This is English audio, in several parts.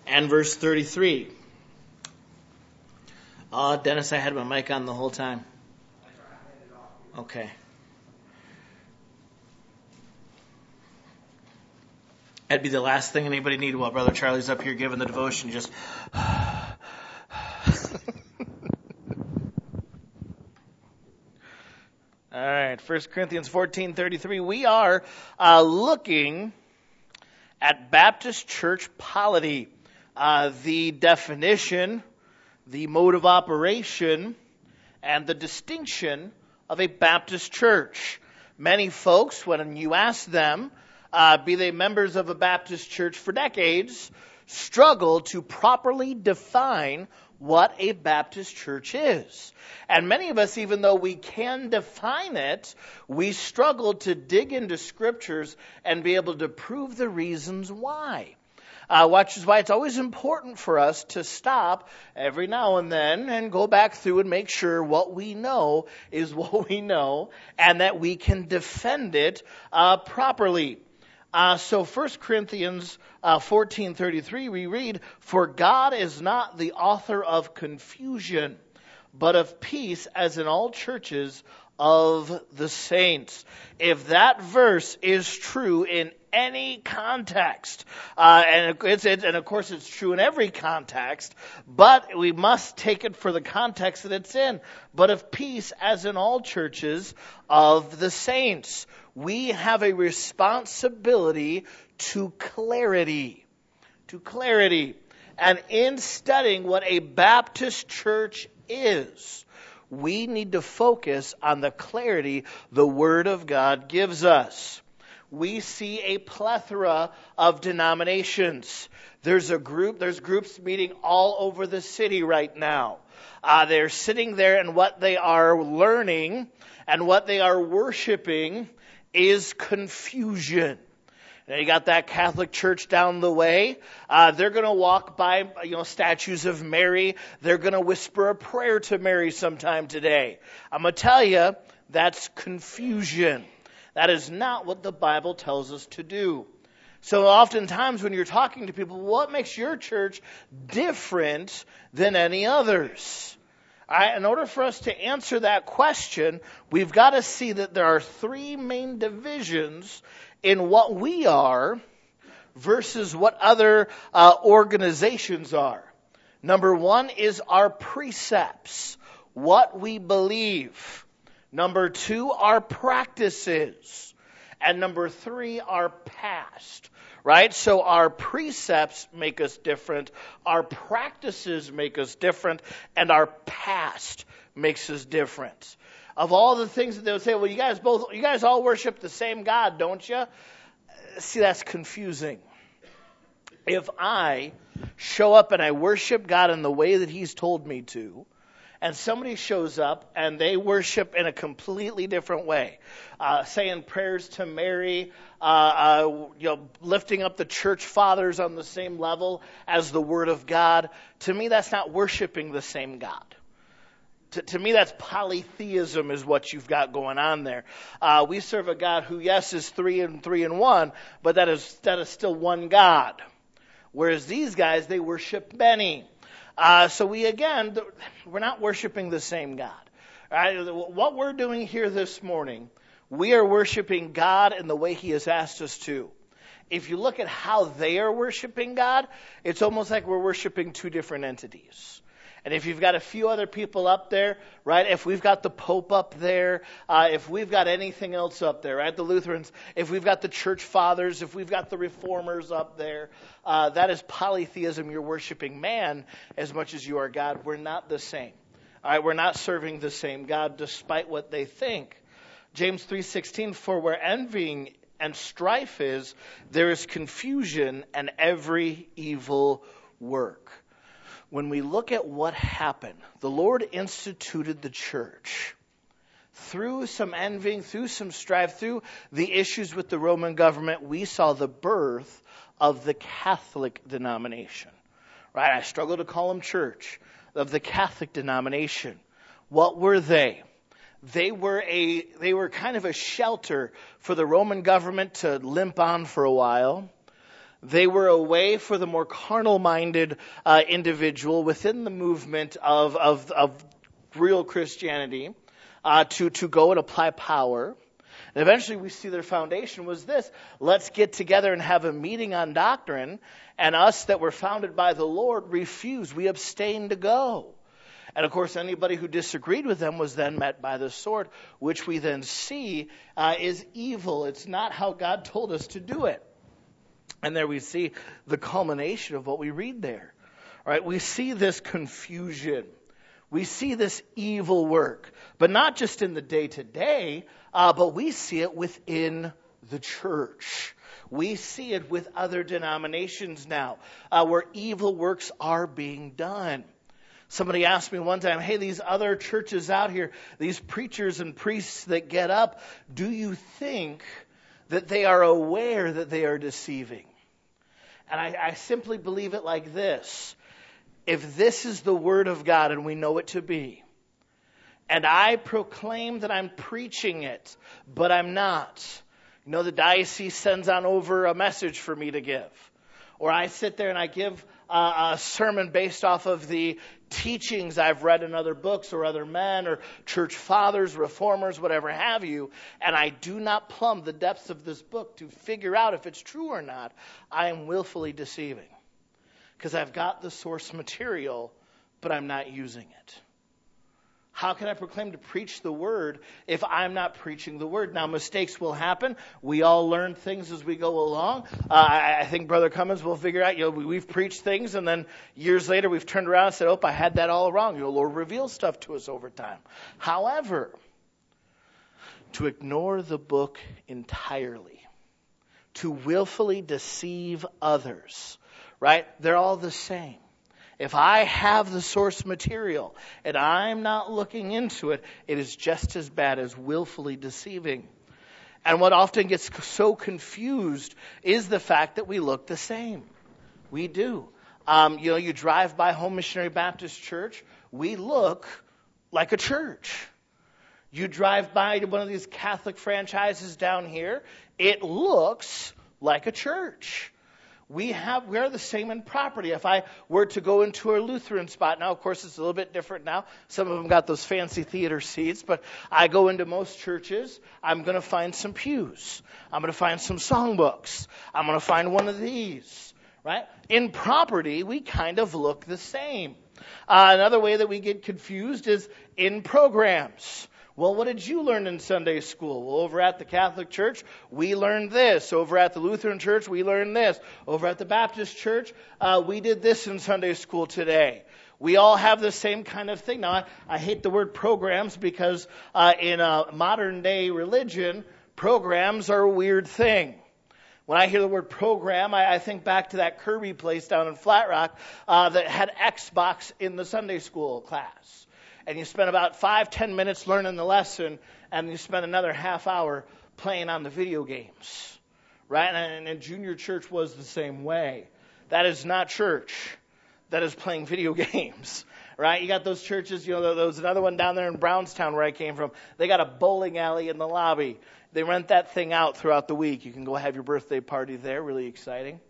and verse 33. Dennis, I had my mic on the whole time. Okay. That'd be the last thing anybody needed while Brother Charlie's up here giving the devotion. Just... All right, 1 Corinthians 14:33. We are looking at Baptist church polity, the definition, the mode of operation, and the distinction of a Baptist church. Many folks, when you ask them, be they members of a Baptist church for decades, struggle to properly define what a Baptist church is. And many of us, even though we can define it, we struggle to dig into scriptures and be able to prove the reasons why. Which is why it's always important for us to stop every now and then and go back through and make sure what we know is what we know and that we can defend it properly. So 1 Corinthians 14:33 we read, "For God is not the author of confusion, but of peace, as in all churches of the saints." If that verse is true in any context, and of course it's true in every context, but we must take it for the context that it's in. But of peace, as in all churches of the saints. We have a responsibility to clarity. To clarity. And in studying what a Baptist church is, we need to focus on the clarity the Word of God gives us. We see a plethora of denominations. There's groups meeting all over the city right now. They're sitting there, and what they are learning and what they are worshiping is confusion. Now you got that Catholic church down the way. They're going to walk by, statues of Mary. They're going to whisper a prayer to Mary sometime today. I'm going to tell you, that's confusion. That is not what the Bible tells us to do. So oftentimes when you're talking to people, what makes your church different than any others? In order for us to answer that question, we've got to see that there are three main divisions in what we are versus what other organizations are. Number one is our precepts, what we believe. Number two, our practices. And number three, our past. Right? So our precepts make us different, our practices make us different, and our past makes us different. Of all the things that they would say, well, you guys all worship the same God, don't you? See, that's confusing. If I show up and I worship God in the way that He's told me to, and somebody shows up and they worship in a completely different way, saying prayers to Mary, lifting up the church fathers on the same level as the Word of God. To me, that's not worshiping the same God. To me, that's polytheism is what you've got going on there. We serve a God who, yes, is three and one, but that is still one God. Whereas these guys, they worship many. So we're not worshiping the same God. Right? What we're doing here this morning, we are worshiping God in the way He has asked us to. If you look at how they are worshiping God, it's almost like we're worshiping two different entities. And if you've got a few other people up there, right, if we've got the Pope up there, if we've got anything else up there, right, the Lutherans, if we've got the church fathers, if we've got the reformers up there, that is polytheism. You're worshiping man as much as you are God. We're not the same. All right, we're not serving the same God despite what they think. James 3:16, for where envying and strife is, there is confusion and every evil work. When we look at what happened, the Lord instituted the church. Through some envying, through some strife, through the issues with the Roman government, we saw the birth of the Catholic denomination. Right? I struggle to call them church. Of the Catholic denomination. What were they? They were kind of a shelter for the Roman government to limp on for a while. They were a way for the more carnal-minded individual within the movement of real Christianity to go and apply power. And eventually we see their foundation was this: let's get together and have a meeting on doctrine, and us that were founded by the Lord refused. We abstained to go. And of course, anybody who disagreed with them was then met by the sword, which we then see is evil. It's not how God told us to do it. And there we see the culmination of what we read there. All right, we see this confusion. We see this evil work, but not just in the day-to-day, but we see it within the church. We see it with other denominations now, where evil works are being done. Somebody asked me one time, hey, these other churches out here, these preachers and priests that get up, do you think that they are aware that they are deceiving? And I simply believe it like this. If this is the Word of God, and we know it to be, and I proclaim that I'm preaching it, but I'm not, the diocese sends on over a message for me to give. Or I sit there and I give a sermon based off of the teachings I've read in other books or other men or church fathers, reformers, whatever have you, and I do not plumb the depths of this book to figure out if it's true or not, I am willfully deceiving. Because I've got the source material, but I'm not using it. How can I proclaim to preach the Word if I'm not preaching the Word? Now, mistakes will happen. We all learn things as we go along. I think Brother Cummins will figure out, we've preached things, and then years later we've turned around and said, I had that all wrong. The Lord reveals stuff to us over time. However, to ignore the book entirely, to willfully deceive others, right? They're all the same. If I have the source material and I'm not looking into it, it is just as bad as willfully deceiving. And what often gets so confused is the fact that we look the same. We do. You drive by Home Missionary Baptist Church, we look like a church. You drive by one of these Catholic franchises down here, it looks like a church. We are the same in property. If I were to go into a Lutheran spot, now of course it's a little bit different now. Some of them got those fancy theater seats, but I go into most churches, I'm going to find some pews. I'm going to find some songbooks. I'm going to find one of these, right? In property, we kind of look the same. Another way that we get confused is in programs. Well, what did you learn in Sunday school? Well, over at the Catholic Church, we learned this. Over at the Lutheran Church, we learned this. Over at the Baptist Church, we did this in Sunday school today. We all have the same kind of thing. Now, I hate the word programs because in a modern day religion, programs are a weird thing. When I hear the word program, I think back to that Kirby place down in Flat Rock that had Xbox in the Sunday school class. And you spend about 5-10 minutes learning the lesson, and you spend another half hour playing on the video games, right? And junior church was the same way. That is not church. That is playing video games, right? You got those churches, there was another one down there in Brownstown where I came from. They got a bowling alley in the lobby. They rent that thing out throughout the week. You can go have your birthday party there. Really exciting.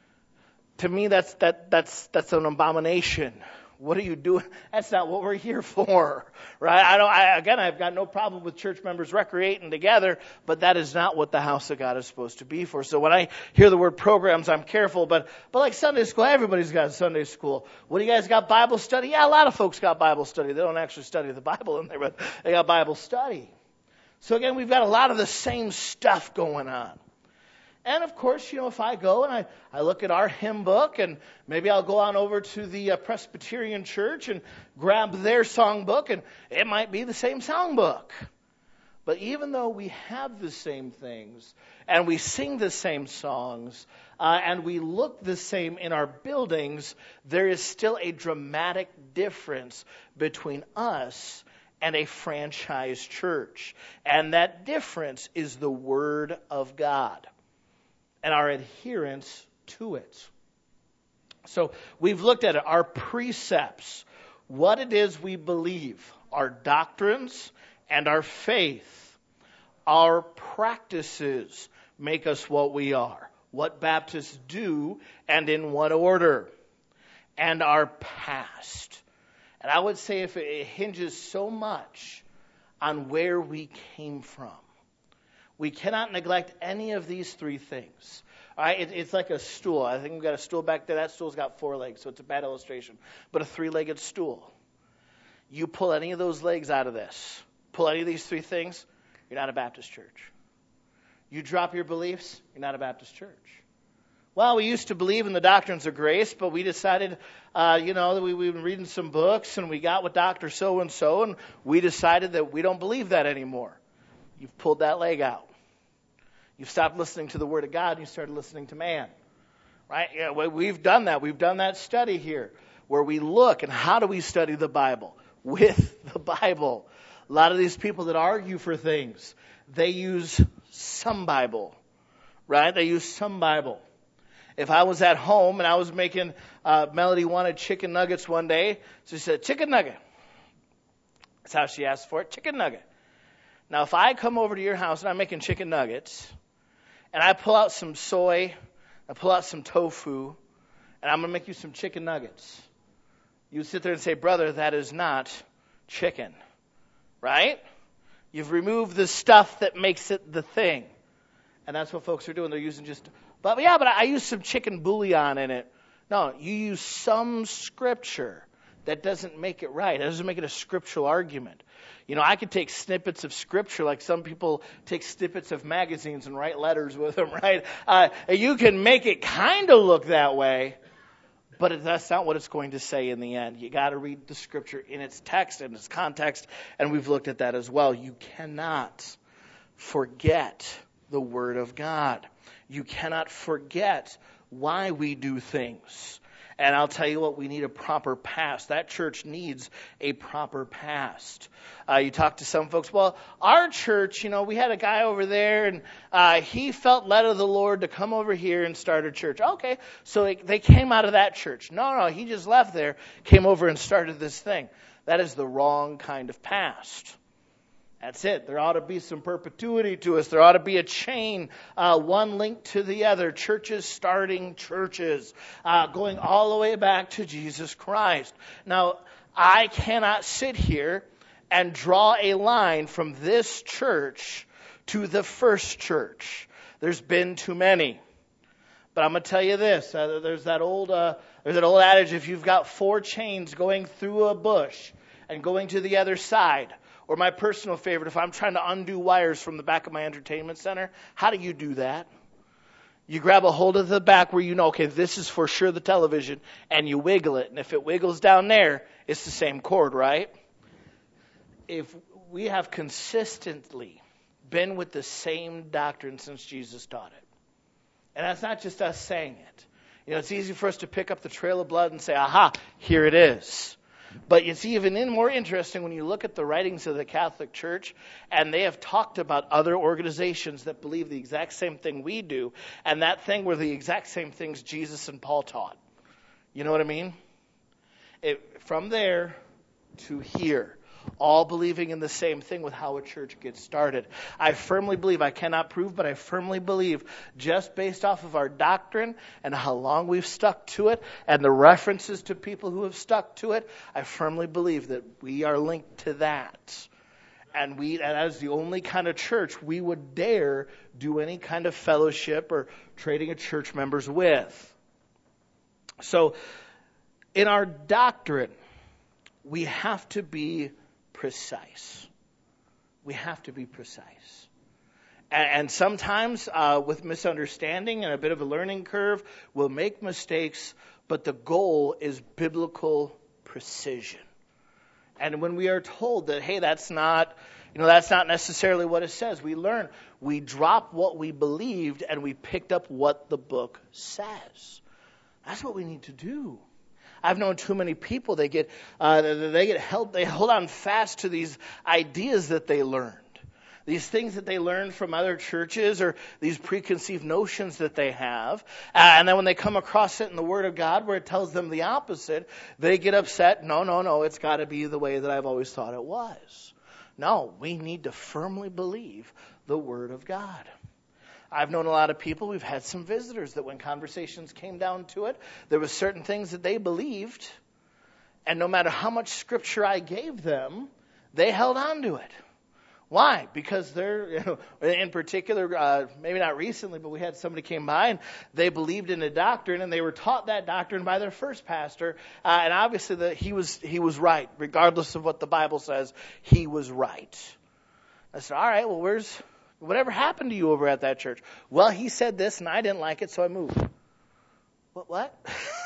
To me, that's an abomination. What are you doing? That's not what we're here for, right? I've got no problem with church members recreating together, but that is not what the house of God is supposed to be for. So when I hear the word programs, I'm careful. But like Sunday school, everybody's got Sunday school. What do you guys got? Bible study? Yeah, a lot of folks got Bible study. They don't actually study the Bible in there, but they got Bible study. So again, we've got a lot of the same stuff going on. And of course, if I go and I look at our hymn book, and maybe I'll go on over to the Presbyterian church and grab their songbook, and it might be the same songbook. But even though we have the same things, and we sing the same songs, and we look the same in our buildings, there is still a dramatic difference between us and a franchise church. And that difference is the Word of God and our adherence to it. So we've looked at it, our precepts, what it is we believe, our doctrines and our faith, our practices make us what we are. what Baptists do and in what order, and our past. And I would say if it hinges so much on where we came from. We cannot neglect any of these three things. All right, it's like a stool. I think we've got a stool back there. That stool's got 4 legs, so it's a bad illustration. But a 3-legged stool. You pull any of those legs out of this, pull any of these 3 things, you're not a Baptist church. You drop your beliefs, you're not a Baptist church. Well, we used to believe in the doctrines of grace, but we decided, that we've been reading some books, and we got with Dr. So-and-so, and we decided that we don't believe that anymore. You've pulled that leg out. You've stopped listening to the Word of God, and you started listening to man. Right? Yeah, we've done that. We've done that study here, where we look, and how do we study the Bible? With the Bible. A lot of these people that argue for things, they use some Bible. Right? They use some Bible. If I was at home and I was making, Melody wanted chicken nuggets one day, so she said, chicken nugget. That's how she asked for it, chicken nugget. Now, if I come over to your house and I'm making chicken nuggets, and I pull out some soy, I pull out some tofu, and I'm going to make you some chicken nuggets, you sit there and say, brother, that is not chicken. Right? You've removed the stuff that makes it the thing. And that's what folks are doing. They're using just... But I use some chicken bouillon in it. No, you use some scripture. That doesn't make it right. That doesn't make it a scriptural argument. I could take snippets of scripture, like some people take snippets of magazines and write letters with them, right? You can make it kind of look that way, but that's not what it's going to say in the end. You got to read the scripture in its text and its context, and we've looked at that as well. You cannot forget the Word of God. You cannot forget why we do things. And I'll tell you what, we need a proper past. That church needs a proper past. You talk to some folks, well, our church, we had a guy over there, and he felt led of the Lord to come over here and start a church. Okay, so they came out of that church. No, he just left there, came over and started this thing. That is the wrong kind of past. That's it. There ought to be some perpetuity to us. There ought to be a chain, one linked to the other. Churches starting churches, going all the way back to Jesus Christ. Now, I cannot sit here and draw a line from this church to the first church. There's been too many. But I'm going to tell you this. There's that old adage, if you've got 4 chains going through a bush and going to the other side, or my personal favorite, if I'm trying to undo wires from the back of my entertainment center, how do you do that? You grab a hold of the back where okay, this is for sure the television, and you wiggle it. And if it wiggles down there, it's the same cord, right? If we have consistently been with the same doctrine since Jesus taught it, and that's not just us saying it. It's easy for us to pick up the trail of blood and say, aha, here it is. But it's even more interesting when you look at the writings of the Catholic Church, and they have talked about other organizations that believe the exact same thing we do, and that thing were the exact same things Jesus and Paul taught. You know what I mean? From there to here, all believing in the same thing with how a church gets started. I firmly believe, I cannot prove, but I firmly believe, just based off of our doctrine and how long we've stuck to it and the references to people who have stuck to it, I firmly believe that we are linked to that. And as the only kind of church we would dare do any kind of fellowship or trading of church members with. So, in our doctrine, we have to be precise. We have to be precise. And sometimes with misunderstanding and a bit of a learning curve, we'll make mistakes, but the goal is biblical precision. And when we are told that, hey, that's not necessarily what it says, we learn. We drop what we believed and we picked up what the book says. That's what we need to do. I've known too many people, they hold on fast to these ideas that they learned. These things that they learned from other churches or these preconceived notions that they have. And then when they come across it in the Word of God where it tells them the opposite, they get upset. No, it's got to be the way that I've always thought it was. No, we need to firmly believe the Word of God. I've known a lot of people, we've had some visitors that when conversations came down to it, there were certain things that they believed, and no matter how much scripture I gave them, they held on to it. Why? Because they're, in particular, maybe not recently, but we had somebody came by and they believed in a doctrine and they were taught that doctrine by their first pastor. And obviously he was right. Regardless of what the Bible says, he was right. I said, all right, well, whatever happened to you over at that church? Well, he said this and I didn't like it, so I moved. What?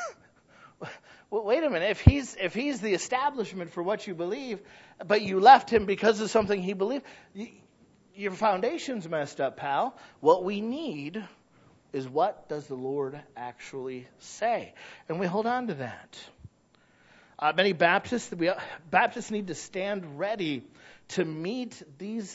Well, wait a minute. If he's the establishment for what you believe, but you left him because of something he believed, your foundation's messed up, pal. What we need is, what does the Lord actually say? And we hold on to that. Many Baptists need to stand ready to meet these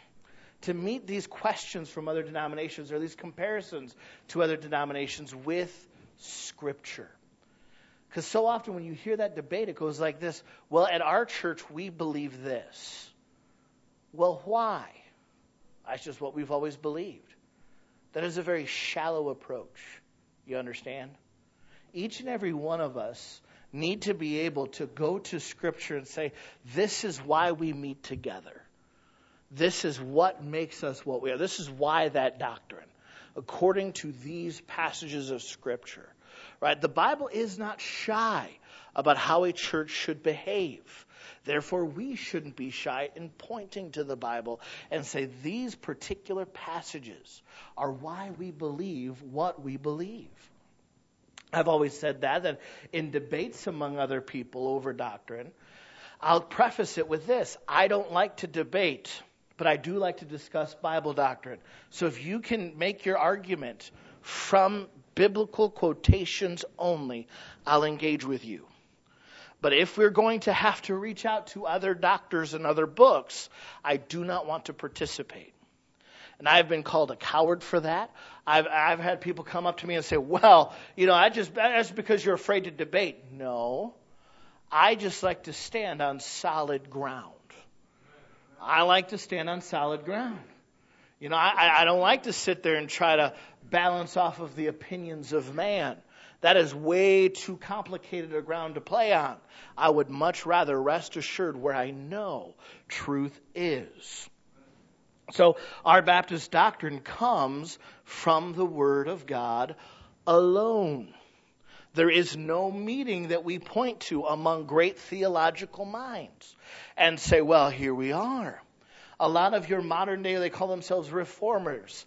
questions from other denominations, or these comparisons to other denominations with Scripture. Because so often when you hear that debate, it goes like this: well, at our church, we believe this. Well, why? That's just what we've always believed. That is a very shallow approach. You understand? Each and every one of us need to be able to go to Scripture and say, this is why we meet together. This is what makes us what we are. This is why that doctrine, according to these passages of Scripture. Right? The Bible is not shy about how a church should behave. Therefore, we shouldn't be shy in pointing to the Bible and say these particular passages are why we believe what we believe. I've always said that in debates among other people over doctrine, I'll preface it with this: I don't like to debate, but I do like to discuss Bible doctrine. So if you can make your argument from biblical quotations only, I'll engage with you. But if we're going to have to reach out to other doctors and other books, I do not want to participate. And I've been called a coward for that. I've had people come up to me and say, well, that's because you're afraid to debate. No, I just like to stand on solid ground. I like to stand on solid ground. I don't like to sit there and try to balance off of the opinions of man. That is way too complicated a ground to play on. I would much rather rest assured where I know truth is. So our Baptist doctrine comes from the Word of God alone. There is no meeting that we point to among great theological minds and say, well, here we are. A lot of your modern day, they call themselves reformers.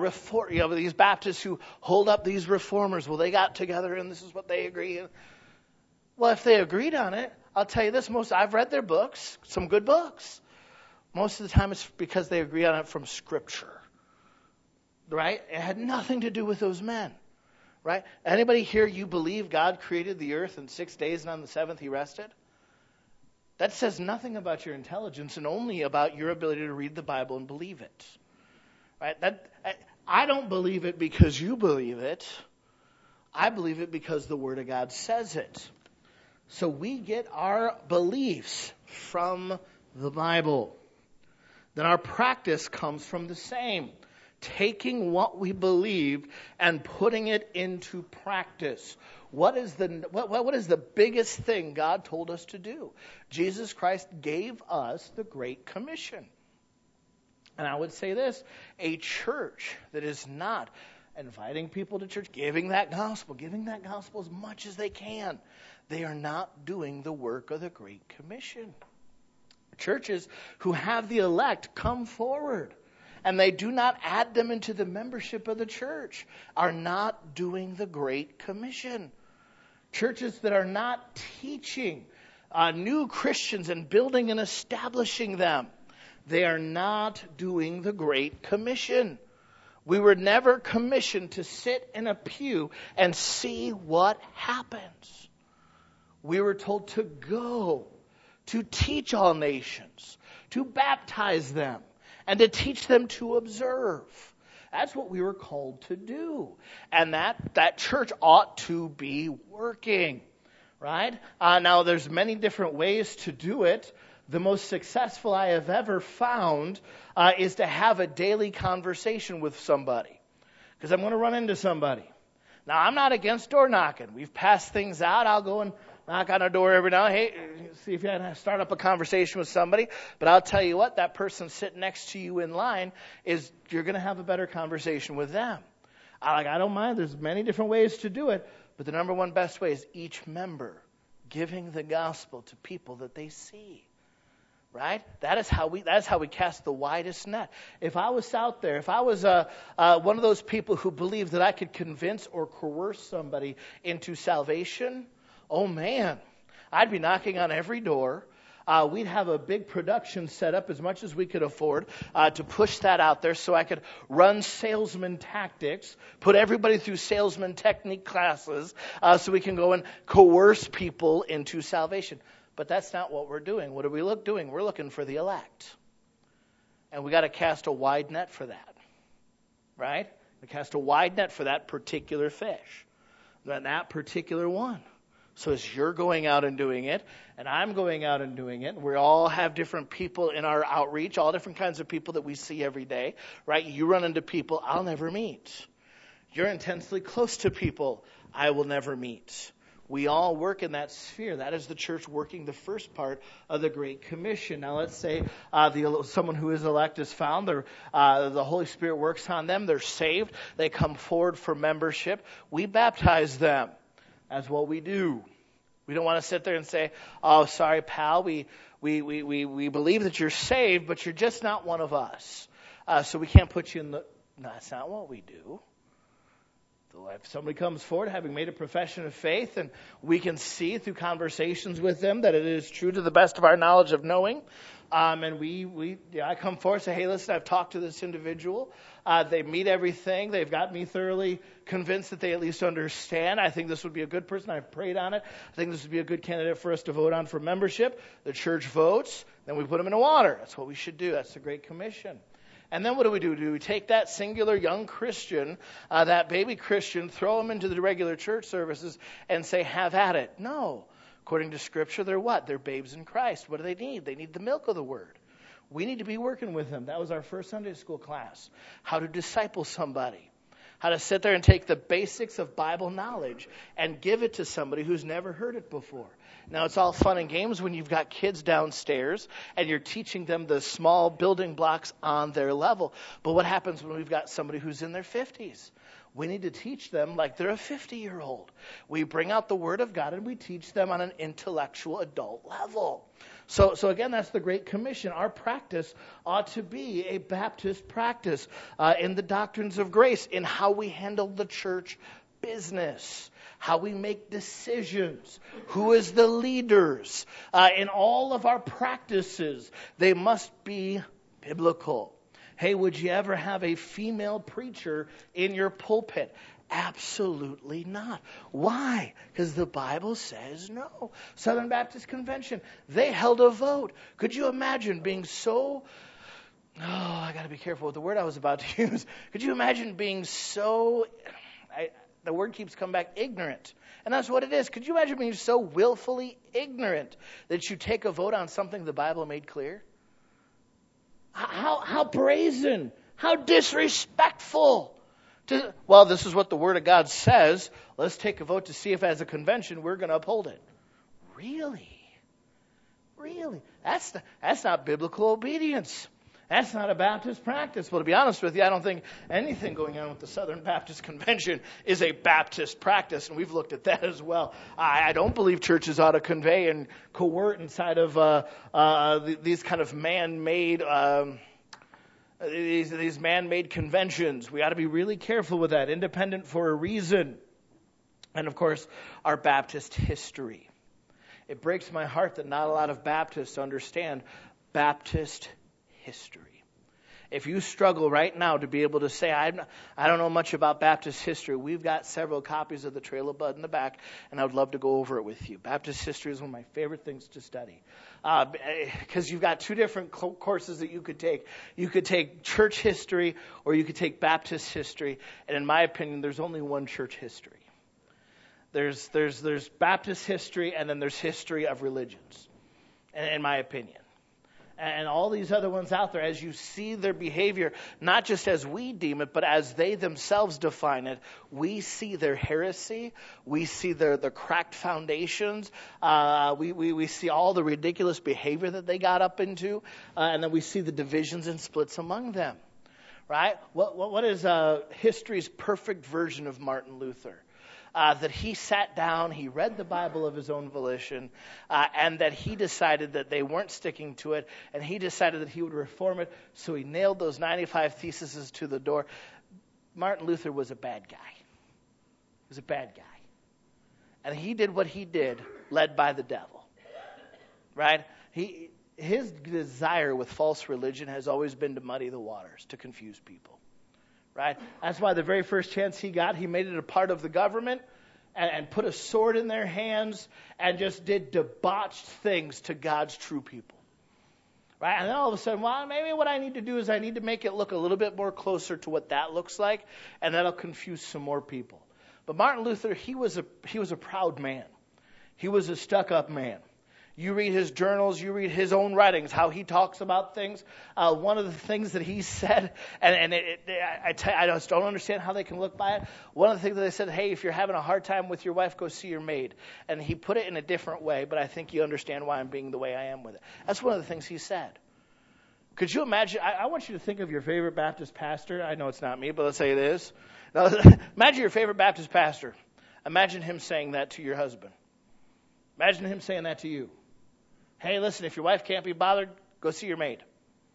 These Baptists who hold up these reformers. Well, they got together and this is what they agree. Well, if they agreed on it, I'll tell you this: I've read their books, some good books. Most of the time it's because they agree on it from Scripture. Right? It had nothing to do with those men. Right? Anybody here, you believe God created the earth in 6 days and on the seventh He rested? That says nothing about your intelligence and only about your ability to read the Bible and believe it. Right? I don't believe it because you believe it. I believe it because the Word of God says it. So we get our beliefs from the Bible. Then our practice comes from the same. Taking what we believe and putting it into practice. What is the biggest thing God told us to do? Jesus Christ gave us the Great Commission. And I would say this: a church that is not inviting people to church, giving that gospel as much as they can, they are not doing the work of the Great Commission. Churches who have the elect come forward and they do not add them into the membership of the church are not doing the Great Commission. Churches that are not teaching new Christians and building and establishing them, they are not doing the Great Commission. We were never commissioned to sit in a pew and see what happens. We were told to go, to teach all nations, to baptize them, and to teach them to observe. That's what we were called to do. And that church ought to be working, right? Now, there's many different ways to do it. The most successful I have ever found is to have a daily conversation with somebody. because I'm going to run into somebody. Now, I'm not against door knocking. We've passed things out. I'll go and knock on a door every now and then. Hey, see if you can start up a conversation with somebody. But I'll tell you what, that person sitting next to you in line you're going to have a better conversation with them. I don't mind. There's many different ways to do it. But the number one best way is each member giving the gospel to people that they see. Right? That is how we cast the widest net. If I was out there, if I was one of those people who believed that I could convince or coerce somebody into salvation, oh man, I'd be knocking on every door. We'd have a big production set up as much as we could afford to push that out there so I could run salesman tactics, put everybody through salesman technique classes so we can go and coerce people into salvation. But that's not what we're doing. What are we doing? We're looking for the elect. And we got to cast a wide net for that. Right? We cast a wide net for that particular fish. That particular one. So as you're going out and doing it, and I'm going out and doing it, we all have different people in our outreach, all different kinds of people that we see every day. Right? You run into people I'll never meet. You're intensely close to people I will never meet. We all work in that sphere. That is the church working the first part of the Great Commission. Now let's say someone who is elect is found. The Holy Spirit works on them. They're saved. They come forward for membership. We baptize them. That's what we do. We don't want to sit there and say, oh, sorry, pal, we believe that you're saved, but you're just not one of us. So we can't put you in the... No, that's not what we do. If somebody comes forward having made a profession of faith and we can see through conversations with them that it is true to the best of our knowledge of knowing, and I come forward and say, hey, listen, I've talked to this individual. They meet everything. They've got me thoroughly convinced that they at least understand. I think this would be a good person. I've prayed on it. I think this would be a good candidate for us to vote on for membership. The church votes. Then we put them in the water. That's what we should do. That's the Great Commission. And then what do? Do we take that singular young Christian, that baby Christian, throw him into the regular church services and say, have at it? No. According to Scripture, they're what? They're babes in Christ. What do they need? They need the milk of the Word. We need to be working with them. That was our first Sunday school class. How to disciple somebody. How to sit there and take the basics of Bible knowledge and give it to somebody who's never heard it before. Now, it's all fun and games when you've got kids downstairs and you're teaching them the small building blocks on their level. But what happens when we've got somebody who's in their 50s? We need to teach them like they're a 50-year-old. We bring out the Word of God and we teach them on an intellectual adult level. So again, that's the Great Commission. Our practice ought to be a Baptist practice in the doctrines of grace, in how we handle the church business, how we make decisions, who is the leaders. In all of our practices, they must be biblical. Hey, would you ever have a female preacher in your pulpit? Absolutely not. Why? Because the Bible says no. Southern Baptist Convention, they held a vote. Could you imagine being so... Oh, I got to be careful with the word I was about to use. Could you imagine being so... the word keeps coming back, ignorant. And that's what it is. Could you imagine being so willfully ignorant that you take a vote on something the Bible made clear? How brazen. How disrespectful. Well, this is what the Word of God says. Let's take a vote to see if as a convention we're going to uphold it. Really? That's not biblical obedience. That's not a Baptist practice. Well, to be honest with you, I don't think anything going on with the Southern Baptist Convention is a Baptist practice, and we've looked at that as well. I don't believe churches ought to convey and coerce inside of these kind of man-made these man-made conventions. We ought to be really careful with that. Independent for a reason. And, of course, our Baptist history. It breaks my heart that not a lot of Baptists understand Baptist history. If you struggle right now to be able to say, I don't know much about Baptist history, we've got several copies of the Trail of Blood in the back, and I would love to go over it with you. Baptist history is one of my favorite things to study. Because you've got two different courses that you could take. You could take church history or you could take Baptist history. And in my opinion, there's only one church history. There's Baptist history and then there's history of religions, in my opinion. and all these other ones out there, as you see their behavior, not just as we deem it, but as they themselves define it, we see their heresy, we see the cracked foundations, we see all the ridiculous behavior that they got up into, and then we see the divisions and splits among them. Right? What is history's perfect version of Martin Luther? That he sat down, he read the Bible of his own volition, and that he decided that they weren't sticking to it, and he decided that he would reform it, so he nailed those 95 theses to the door. Martin Luther was a bad guy. He was a bad guy. And he did what he did, led by the devil. Right? His desire with false religion has always been to muddy the waters, to confuse people. Right? That's why the very first chance he got, he made it a part of the government and put a sword in their hands and just did debauched things to God's true people. Right? And then all of a sudden, well, maybe what I need to do is I need to make it look a little bit more closer to what that looks like, and that'll confuse some more people. But Martin Luther, he was a proud man. He was a stuck-up man. You read his journals, you read his own writings, how he talks about things. One of the things that he said, I just don't understand how they can look by it. One of the things that they said, hey, if you're having a hard time with your wife, go see your maid. And he put it in a different way, but I think you understand why I'm being the way I am with it. That's one of the things he said. Could you imagine? I want you to think of your favorite Baptist pastor. I know it's not me, but let's say it is. Now, imagine your favorite Baptist pastor. Imagine him saying that to your husband. Imagine him saying that to you. Hey, listen, if your wife can't be bothered, go see your maid.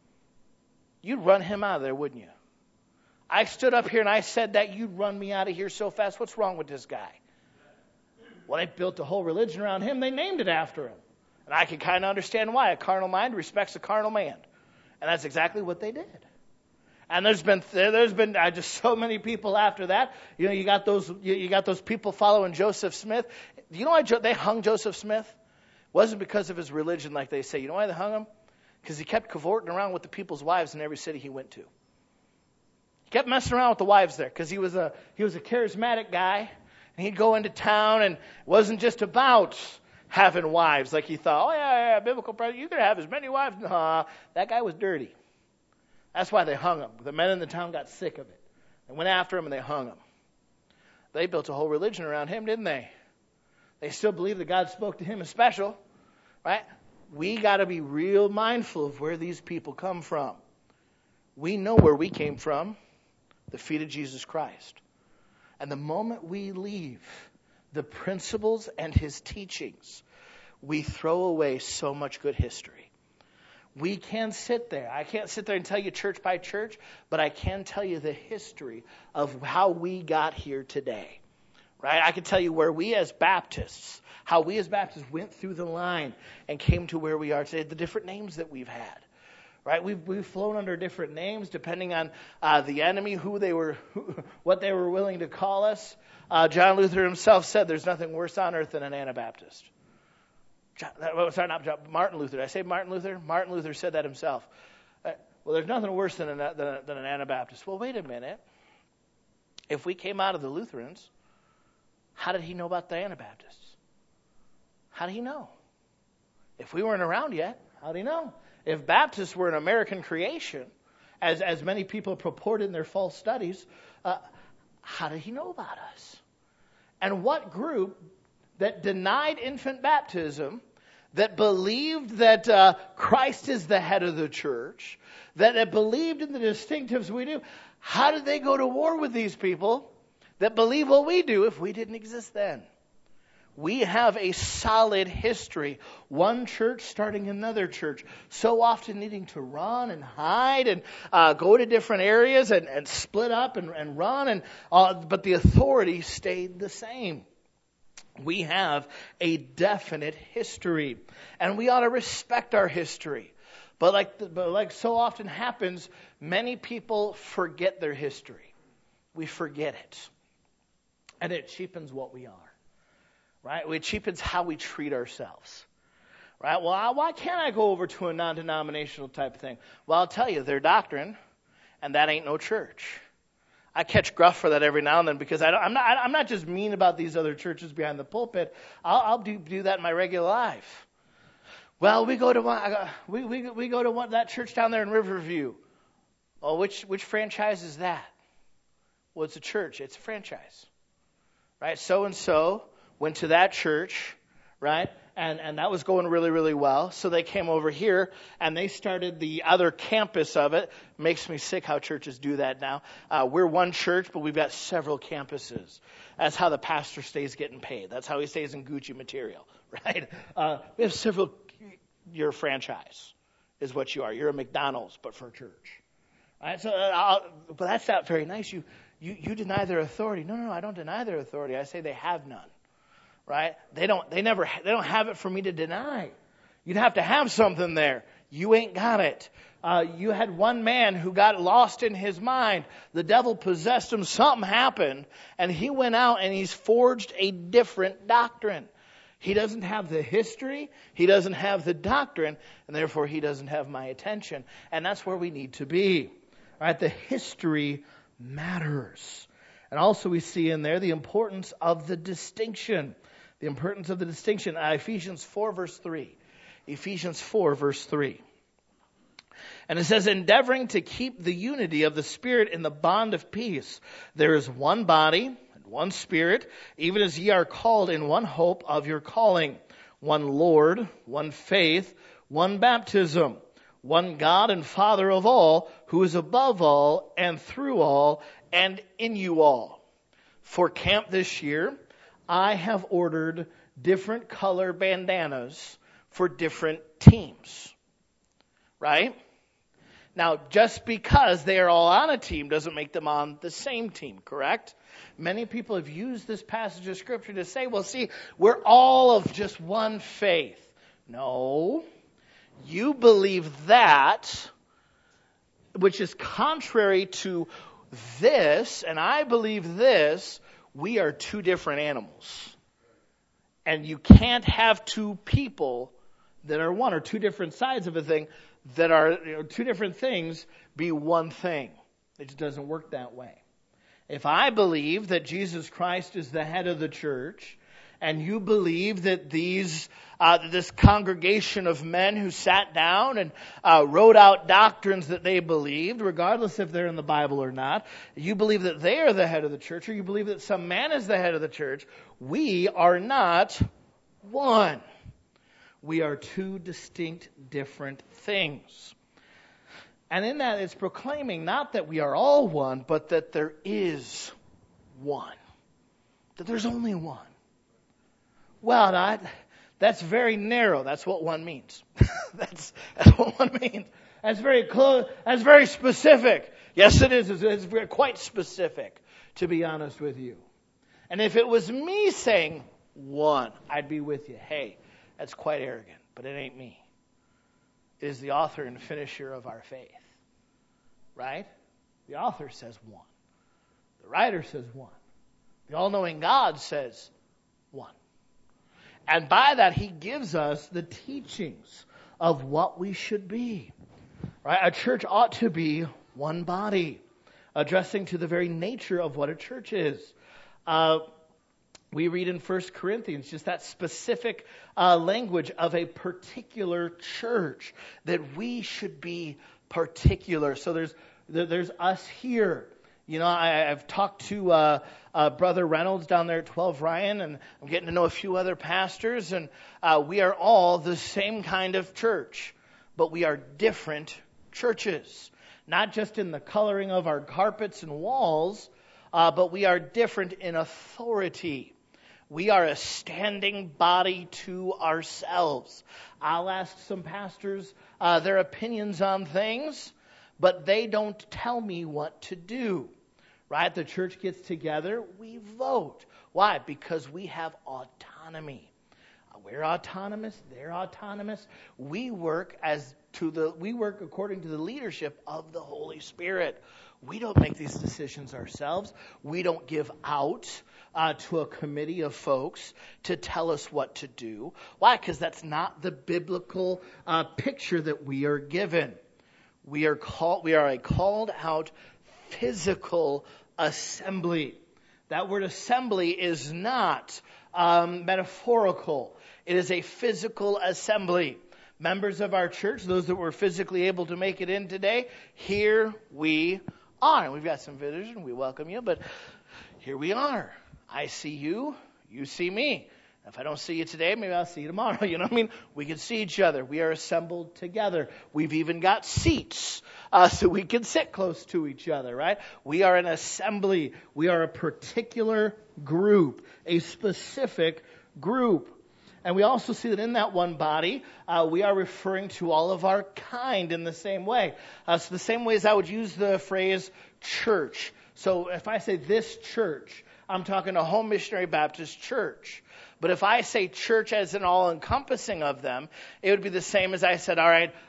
You'd run him out of there, wouldn't you? I stood up here and I said that, you'd run me out of here so fast. What's wrong with this guy? Well, they built a whole religion around him. They named it after him. And I can kind of understand why. A carnal mind respects a carnal man. And that's exactly what they did. And there's been just so many people after that. You know, you got those people following Joseph Smith. You know why they hung Joseph Smith? It wasn't because of his religion, like they say. You know why they hung him? Because he kept cavorting around with the people's wives in every city he went to. He kept messing around with the wives there because he was a charismatic guy, and he'd go into town, and it wasn't just about having wives like he thought. Oh yeah, biblical president, you can have as many wives. Nah, that guy was dirty. That's why they hung him. The men in the town got sick of it. They went after him and they hung him. They built a whole religion around him, didn't they? They still believe that God spoke to him as special, right? We got to be real mindful of where these people come from. We know where we came from, the feet of Jesus Christ. And the moment we leave the principles and his teachings, we throw away so much good history. We can sit there. I can't sit there and tell you church by church, but I can tell you the history of how we got here today. Right? I can tell you where we as Baptists, how we as Baptists went through the line and came to where we are today, the different names that we've had. Right? We've flown under different names depending on the enemy, what they were willing to call us. John Luther himself said there's nothing worse on earth than an Anabaptist. Martin Luther. Did I say Martin Luther? Martin Luther said that himself. Well, there's nothing worse than an Anabaptist. Well, wait a minute. If we came out of the Lutherans, how did he know about the Anabaptists? How did he know? If we weren't around yet, how did he know? If Baptists were an American creation, as many people purport in their false studies, how did he know about us? And what group that denied infant baptism, that believed that Christ is the head of the church, that believed in the distinctives we do, how did they go to war with these people that believe what we do if we didn't exist then? We have a solid history. One church starting another church. So often needing to run and hide and go to different areas and split up and run. But the authority stayed the same. We have a definite history. And we ought to respect our history. But like so often happens, many people forget their history. We forget it. And it cheapens what we are. Right? It cheapens how we treat ourselves. Right? Well, why can't I go over to a non-denominational type of thing? Well, I'll tell you, their doctrine, and that ain't no church. I catch gruff for that every now and then because I'm not just mean about these other churches behind the pulpit. I'll do that in my regular life. Well, we go to that church down there in Riverview. Oh, which franchise is that? Well, it's a church. It's a franchise, right? So and so went to that church, right? And that was going really, really well. So they came over here and they started the other campus of it. Makes me sick how churches do that now. We're one church, but we've got several campuses. That's how the pastor stays getting paid. That's how he stays in Gucci material, right? We have several. You're a franchise, is what you are. You're a McDonald's, but for a church, right? So, but that's not very nice. You deny their authority. No, I don't deny their authority. I say they have none. Right? They don't have it for me to deny. You'd have to have something there. You ain't got it. You had one man who got lost in his mind. The devil possessed him. Something happened. And he went out and he's forged a different doctrine. He doesn't have the history. He doesn't have the doctrine. And therefore he doesn't have my attention. And that's where we need to be. All right? The history matters. And also we see in there the importance of the distinction. The importance of the distinction. Ephesians 4 verse 3. Ephesians 4 verse 3. And it says, endeavoring to keep the unity of the Spirit in the bond of peace. There is one body and one Spirit, even as ye are called in one hope of your calling. One Lord, one faith, one baptism, one God and Father of all, who is above all and through all and in you all. For camp this year, I have ordered different color bandanas for different teams. Right? Now, just because they are all on a team doesn't make them on the same team, correct? Many people have used this passage of Scripture to say, well, see, we're all of just one faith. No. You believe that, which is contrary to this, and I believe this. We are two different animals. And you can't have two people that are one, or two different sides of a thing that are two different things be one thing. It just doesn't work that way. If I believe that Jesus Christ is the head of the church, and you believe that this congregation of men who sat down and wrote out doctrines that they believed, regardless if they're in the Bible or not, you believe that they are the head of the church, or you believe that some man is the head of the church, we are not one. We are two distinct, different things. And in that it's proclaiming not that we are all one, but that there is one. That there's only one. Well, that's very narrow. That's what one means. That's what one means. That's very close. That's very specific. Yes, it is. It's quite specific, to be honest with you. And if it was me saying one, I'd be with you. Hey, that's quite arrogant, but it ain't me. It is the author and finisher of our faith. Right? The author says one. The writer says one. The all-knowing God says one. And by that, he gives us the teachings of what we should be. Right? A church ought to be one body, addressing to the very nature of what a church is. We read in 1 Corinthians just that specific language of a particular church, that we should be particular. So there's us here. You know, I've talked to Brother Reynolds down there at 12 Ryan, and I'm getting to know a few other pastors, and we are all the same kind of church, but we are different churches. Not just in the coloring of our carpets and walls, but we are different in authority. We are a standing body to ourselves. I'll ask some pastors their opinions on things, but they don't tell me what to do. Right? The church gets together, we vote. Why? Because we have autonomy. We're autonomous, they're autonomous. We work according to the leadership of the Holy Spirit. We don't make these decisions ourselves. We don't give out to a committee of folks to tell us what to do. Why? Because that's not the biblical picture that we are given. We are a called out physical assembly. That word assembly is not metaphorical. It is a physical assembly. Members of our church, those that were physically able to make it in today, here we are. And we've got some visitors, and we welcome you, but here we are. I see you, you see me. If I don't see you today, maybe I'll see you tomorrow. You know what I mean? We can see each other. We are assembled together. We've even got seats so we can sit close to each other, right? We are an assembly. We are a particular group, a specific group. And we also see that in that one body, we are referring to all of our kind in the same way. So the same way as I would use the phrase church. So if I say this church, I'm talking a Home Missionary Baptist Church. But if I say church as an all-encompassing of them, it would be the same as I said, all right,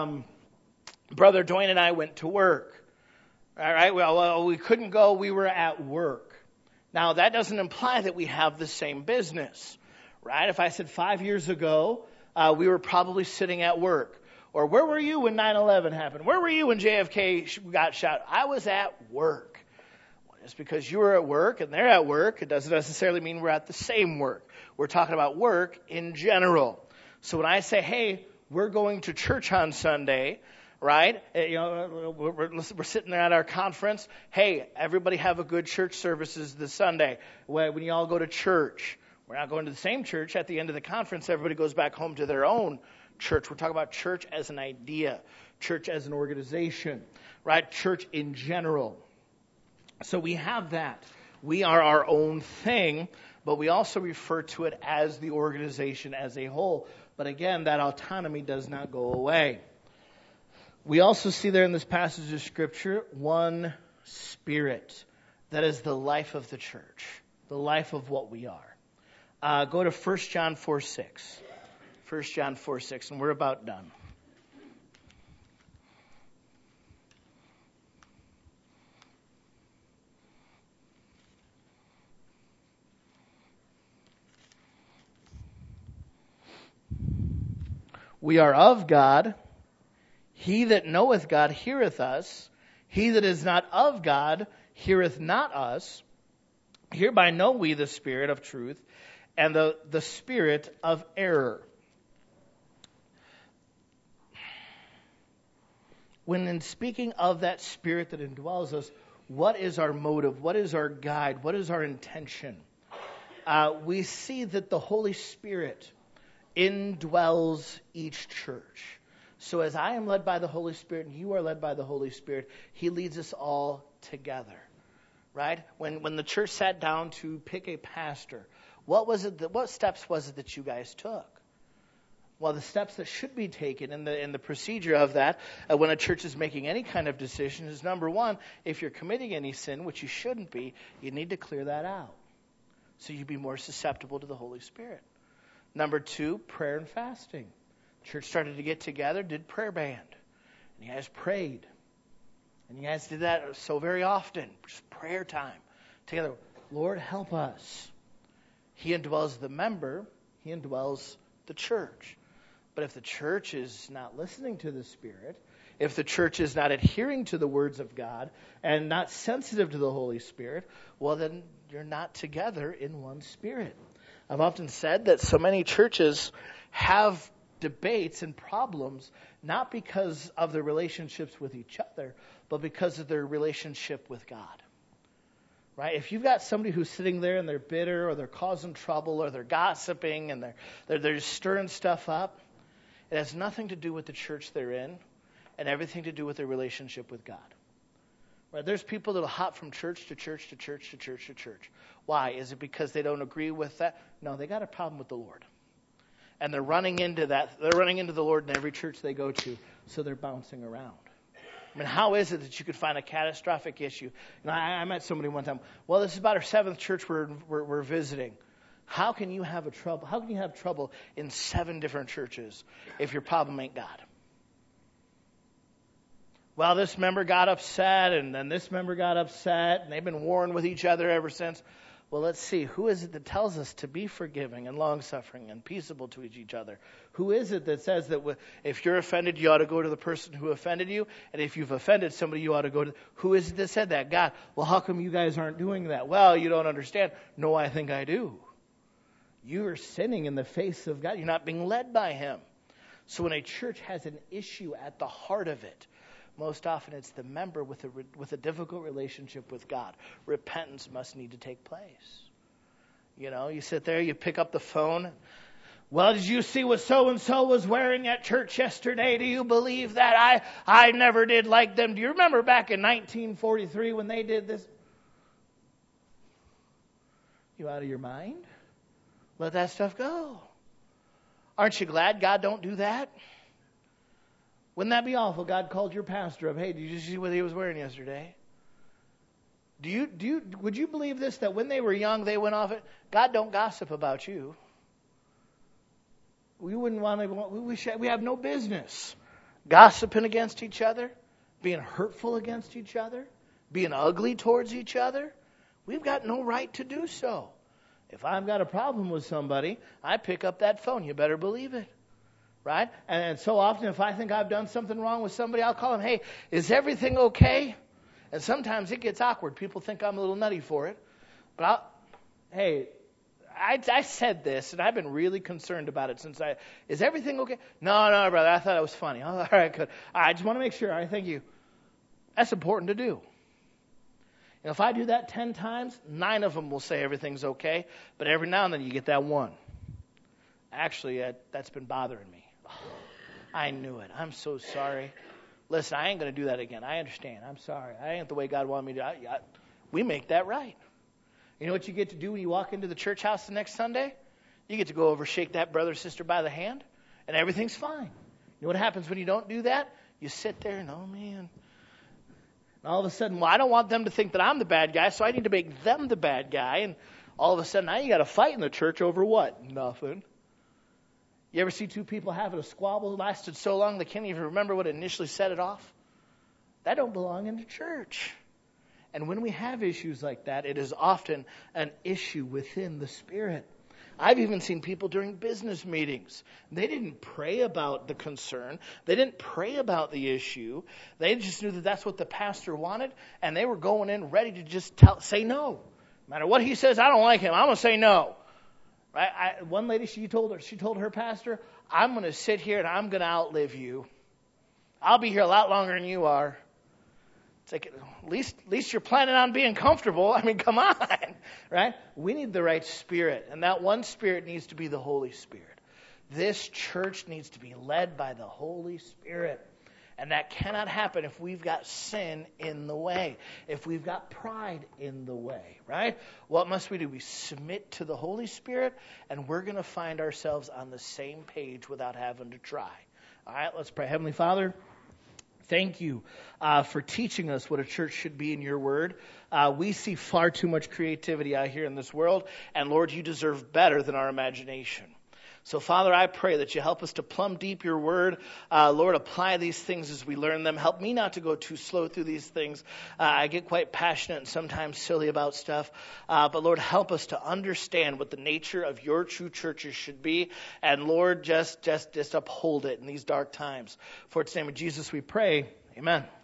Brother Dwayne and I went to work. All right, well, we couldn't go, we were at work. Now, that doesn't imply that we have the same business, right? If I said 5 years ago, we were probably sitting at work. Or where were you when 9/11 happened? Where were you when JFK got shot? I was at work. Just because you were at work and they're at work, it doesn't necessarily mean we're at the same work. We're talking about work in general. So when I say, hey, we're going to church on Sunday, right? You know, we're sitting there at our conference. Hey, everybody have a good church services this Sunday. When you all go to church, we're not going to the same church. At the end of the conference, everybody goes back home to their own church. We're talking about church as an idea, church as an organization, right? Church in general. So we have that. We are our own thing, but we also refer to it as the organization as a whole. But again, that autonomy does not go away. We also see there in this passage of Scripture one Spirit. That is the life of the church, the life of what we are. Go to 1 John 4:6. 1 John 4:6, and we're about done. We are of God. He that knoweth God heareth us. He that is not of God heareth not us. Hereby know we the spirit of truth and the spirit of error. When in speaking of that spirit that indwells us, what is our motive? What is our guide? What is our intention? We see that the Holy Spirit indwells each church. So as I am led by the Holy Spirit and you are led by the Holy Spirit, He leads us all together, right? When the church sat down to pick a pastor, what steps was it that you guys took? Well, the steps that should be taken in the procedure of that, when a church is making any kind of decision, is number one, if you're committing any sin, which you shouldn't be, you need to clear that out, so you be more susceptible to the Holy Spirit. Number two, prayer and fasting. Church started to get together, did prayer band. And you guys prayed. And you guys did that so very often. Just prayer time together. Lord, help us. He indwells the member. He indwells the church. But if the church is not listening to the Spirit, if the church is not adhering to the words of God and not sensitive to the Holy Spirit, well, then you're not together in one spirit. I've often said that so many churches have debates and problems not because of their relationships with each other, but because of their relationship with God. Right? If you've got somebody who's sitting there and they're bitter or they're causing trouble or they're gossiping and they're just stirring stuff up, it has nothing to do with the church they're in and everything to do with their relationship with God. Right? There's people that will hop from church to church to church to church to church. Why? Is it because they don't agree with that? No, they got a problem with the Lord. And they're running into that. They're running into the Lord in every church they go to, so they're bouncing around. I mean, how is it that you could find a catastrophic issue? I met somebody one time. Well, this is about our 7th church we're visiting. How can you have trouble? How can you have trouble in 7 different churches if your problem ain't God? Well, this member got upset, and then this member got upset, and they've been warring with each other ever since. Well, let's see. Who is it that tells us to be forgiving and long-suffering and peaceable to each other? Who is it that says that if you're offended, you ought to go to the person who offended you? And if you've offended somebody, you ought to go to... Who is it that said that? God. Well, how come you guys aren't doing that? Well, you don't understand. No, I think I do. You are sinning in the face of God. You're not being led by Him. So when a church has an issue at the heart of it, most often it's the member with a difficult relationship with God. Repentance must need to take place. You know, you sit there, you pick up the phone. Well, did you see what so-and-so was wearing at church yesterday? Do you believe that? I never did like them. Do you remember back in 1943 when they did this? You out of your mind? Let that stuff go. Aren't you glad God don't do that? Wouldn't that be awful? God called your pastor up. Hey, did you see what he was wearing yesterday? Would you believe this, that when they were young, they went off it? God don't gossip about you. We wouldn't want to, we have no business gossiping against each other, being hurtful against each other, being ugly towards each other. We've got no right to do so. If I've got a problem with somebody, I pick up that phone. You better believe it. Right? And so often if I think I've done something wrong with somebody, I'll call them, hey, is everything okay? And sometimes it gets awkward. People think I'm a little nutty for it. But I said this, and I've been really concerned about it is everything okay? No, brother, I thought it was funny. Oh, all right, good. I just want to make sure. I thank you. That's important to do. And if I do that 10 times, 9 of them will say everything's okay. But every now and then you get that one. Actually, that's been bothering me. Oh, I knew it. I'm so sorry. Listen, I ain't going to do that again. I understand. I'm sorry. I ain't the way God wanted me to. We make that right. You know what you get to do when you walk into the church house the next Sunday? You get to go over, shake that brother or sister by the hand, and everything's fine. You know what happens when you don't do that? You sit there and, oh, man. And all of a sudden, well, I don't want them to think that I'm the bad guy, so I need to make them the bad guy. And all of a sudden, now you got to fight in the church over what? Nothing. You ever see two people having a squabble that lasted so long they can't even remember what initially set it off? That don't belong in the church. And when we have issues like that, it is often an issue within the Spirit. I've even seen people during business meetings. They didn't pray about the concern. They didn't pray about the issue. They just knew that that's what the pastor wanted, and they were going in ready to just say no. No matter what he says, I don't like him. I'm going to say no. Right? One lady, she told her pastor, I'm going to sit here and I'm going to outlive you. I'll be here a lot longer than you are. It's like, at least you're planning on being comfortable. I mean, come on, right? We need the right spirit, and that one spirit needs to be the Holy Spirit. This church needs to be led by the Holy Spirit, and that cannot happen if we've got sin in the way, if we've got pride in the way, right? What must we do? We submit to the Holy Spirit, and we're going to find ourselves on the same page without having to try. All right, let's pray. Heavenly Father, thank you for teaching us what a church should be in your word. We see far too much creativity out here in this world, and Lord, you deserve better than our imagination. So, Father, I pray that you help us to plumb deep your word. Lord, apply these things as we learn them. Help me not to go too slow through these things. I get quite passionate and sometimes silly about stuff. But, Lord, help us to understand what the nature of your true churches should be. And, Lord, just uphold it in these dark times. For its name of Jesus we pray. Amen.